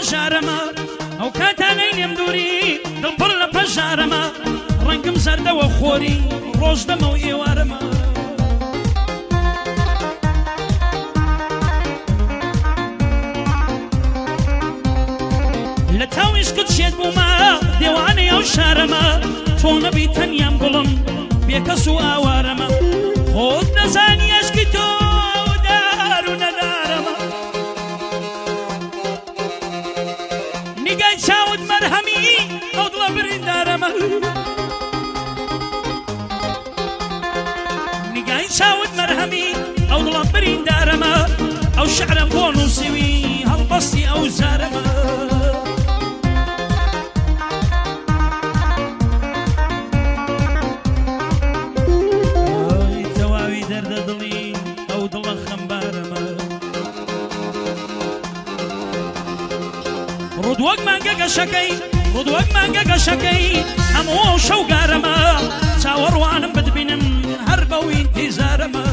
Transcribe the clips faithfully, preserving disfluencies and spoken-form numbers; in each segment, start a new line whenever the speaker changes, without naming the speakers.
هەژارەمە ئەو کاتانەی لێم دووری دڵپڕ لە پەژارەمە ڕەنگم زەردەوە خۆری ڕۆژ دەمە و ئێوارەمە لە تاویشکت شێت بوومە دێوانەی ئەو شارەمە تۆ نەبی تەنیام گوڵم بێکەس و ئاوارەمە خۆت نەزانی ئەشکی تۆ دار و نەدارەمە نیگای چاوت مەرهەمی ئەو دڵە بریندارەمە نیگای چاوت مەرهەمی ئەو دڵە بریندارەمە ئەو شعرم بۆ نووسیوی هەڵبەستی ئەو زارەمە ڕودوەک مانگە گەشەکەی ڕودوەک مانگە گەشەکەی هەموو شەوگارەمە چاوەڕوانم بدبینم هەر بەو ئینتیزارەمە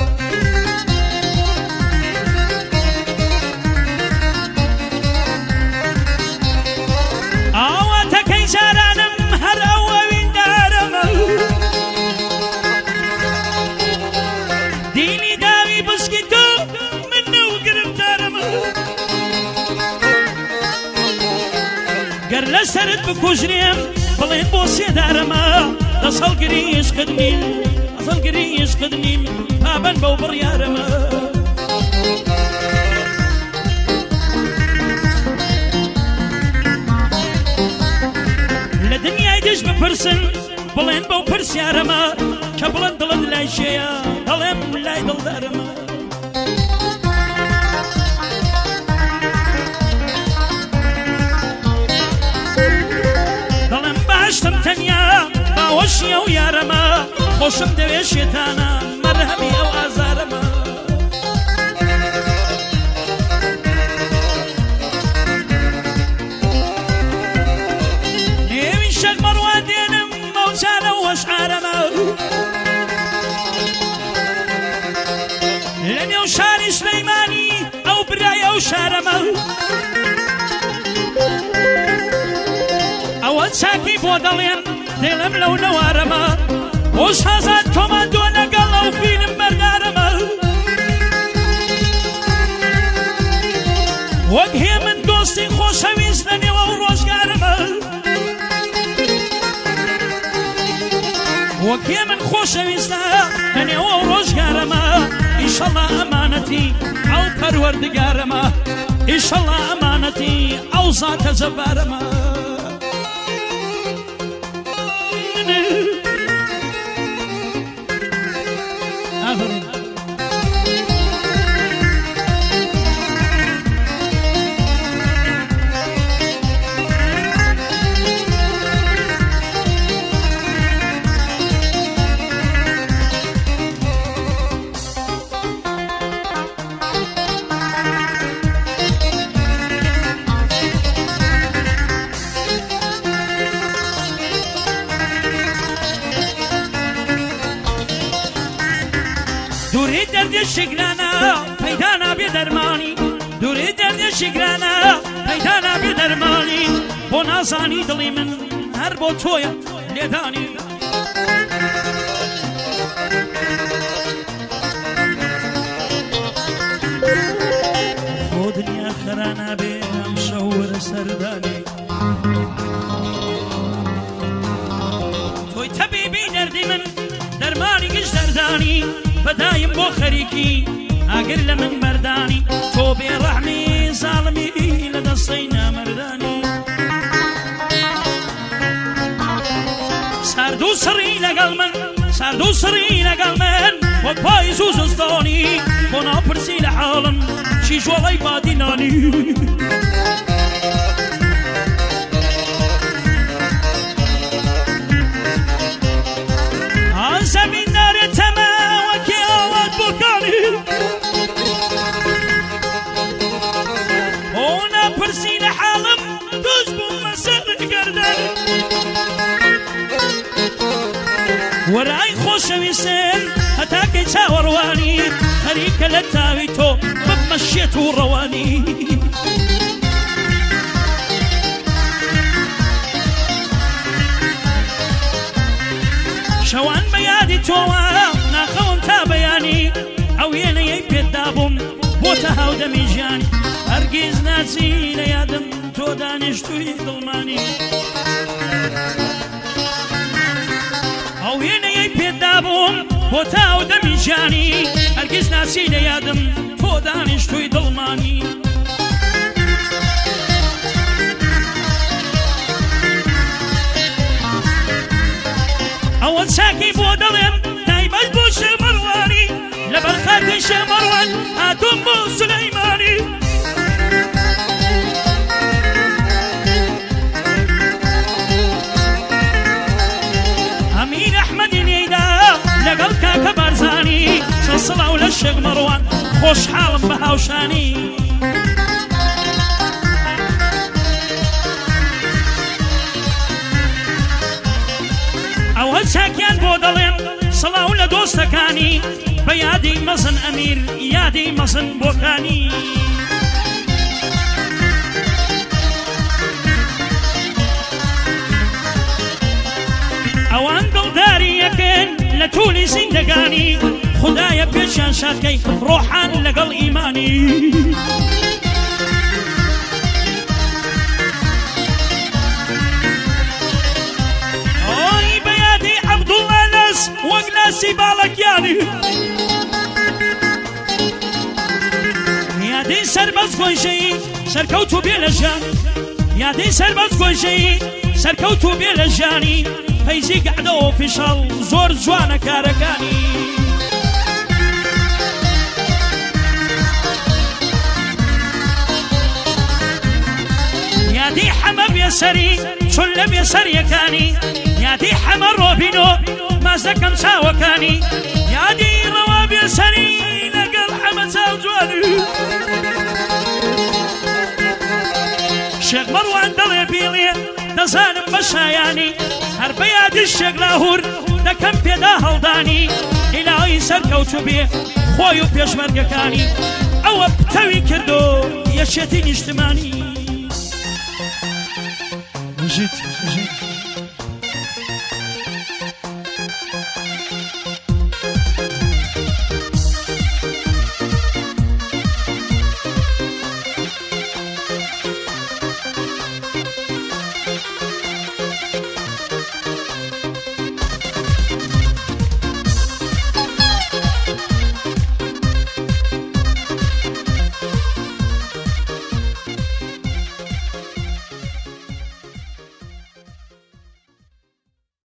ئاواتەکەی جارانم هەر ئەوە ویندارەمە دینی داوی بسکی تۆ من نەو گرفتارەمە گەر لەسەرت بکوژرێم بڵێن بۆ سێدارەمە دەسەڵگری عشقت نیم دەسەڵگری عشقت نیم پابەن بەو بڕیارەمە لە دنیای دژ بپرسن بڵێن بەو پرسیارەمە کە بڵێن دڵت لای شێیە دەڵێم لای دڵدارەمە باشتم تەنیا باوەشی ئەو یارەمە خۆشم دەوێ شێتانە مەرهەمی ئەو ئازارەمە نێوی شەق مەڕوان دێنم مەوجانە و ئەشعارەمە لە نێو شاری سلەیمانی ئەو برای ئەو شارەمە ئەوە چاکی بۆ دەڵێن دێڵم لەو نەوارەمە بۆش هەزار کۆماندۆ لەگەڵ ئەو فیلم بەردارەمە وەک هێ من دۆستی خۆشەویست لە نێوە و ڕۆژگارەمە وەک هێ من خۆشەویستە لە نێوە و ڕۆژگارەمە ئیشەڵا ئەمانەتی ئەو پەروەردگارەمە ئیشەڵا ئەمانەتی ئەو زاتە جەبارەمە دووری دەردێشی گرانە پەیدا نابێ دەرمانی دووری دەردێشی گرانە پەیدا نابێ دەرمانی بۆ نازانی دڵی من هەر بۆ تۆیە لێدانی خۆ دنیا خەرا نابێ ئەم شەو وەرە سەردانی تۆی تەبیبی دەردی من دەرمانی گشت دەردانی بەدایم بۆ خەریکی ئاگر لە من مەردانی تۆ بێڕەحمی زاڵمی لە دەستەی نامەردانی سارد و سڕی لەگەڵ من سارد و سڕی لەگەڵ من وەک پاییز و زستانی بۆ ناپرسی لە حاڵم چی ژۆڵەی بادینانی زەمین دارێتەمە وەکی ئاوات بۆکانی بۆ ناپرسی لە حاڵم دوش بوومە سەر گەردان وەرای خۆشەویستن هەتاکەی چاوەڕوانی خەریکە لە تاوی تۆ ببمە شێت و ڕەوانی شەوان بە یادی تۆوە ناخەوم تا بەیانی ئەو وێنەیەی پێدابووم بۆتە هاودەمی ژیانی هەرگیز ناچی لە یادم تۆ دانیشتووی دڵمانی ئەو وێنەیەی پێدابووم بۆتە هاودەمی ژیانی هەرگیز ناچی لە یادم تۆ دانیشتووی دڵمانی ئەوە چاکی بۆ دەڵێم تایبەت بۆ شێمەڕوانی لەبەر خاتی شێمەڕوان هاتووم بۆ سولەیمانی ئەمیر ئەحمەدی نێیدا لەگەڵ کاکە بارزانی چەند سڵاو لە شێخ مەڕوان خۆشحاڵم بە هاوشانی ئەوە چاکیان بۆ دەڵێم سڵاو لە دۆستەکانی بە یادی مەزن ئەمیر یادی مەزن بۆکانی ئەوان دڵداری یەکەن لە توولی زیندەگانی خودایە پێشیان شادکەی ڕۆحان لەگەڵ ئیمانی وەک ناسی باڵەکیانی یادەی سەربەز گۆیژەی سەرکەوتوو بێ لە ژیان یادەی سەربەز گۆیژەی سەرکەوتوو بێ لە ژیانی فەیزی گەعدەوە فیشەڵ زۆر جوانە کارەکانی یادی حەمە بێسەری چون لە بێسەریەکانی یادی حەمە ڕۆبینۆ مازەکەم چاوەکانی یادی ڕەوا بێسەری لەگەڵ حەمە چاو جوانی شێخ مەڕوان دەڵێ بیڵێ دەزانم بە شایانی هەر بە یادی شێخ لاهوور دەکەم پێدا هەڵدانی ئیلاهی سەرکەوتوو بێ خۆی و پێشمەرگەکانی ئەوە پتەوی کردو یەکێتی نیشتمانی.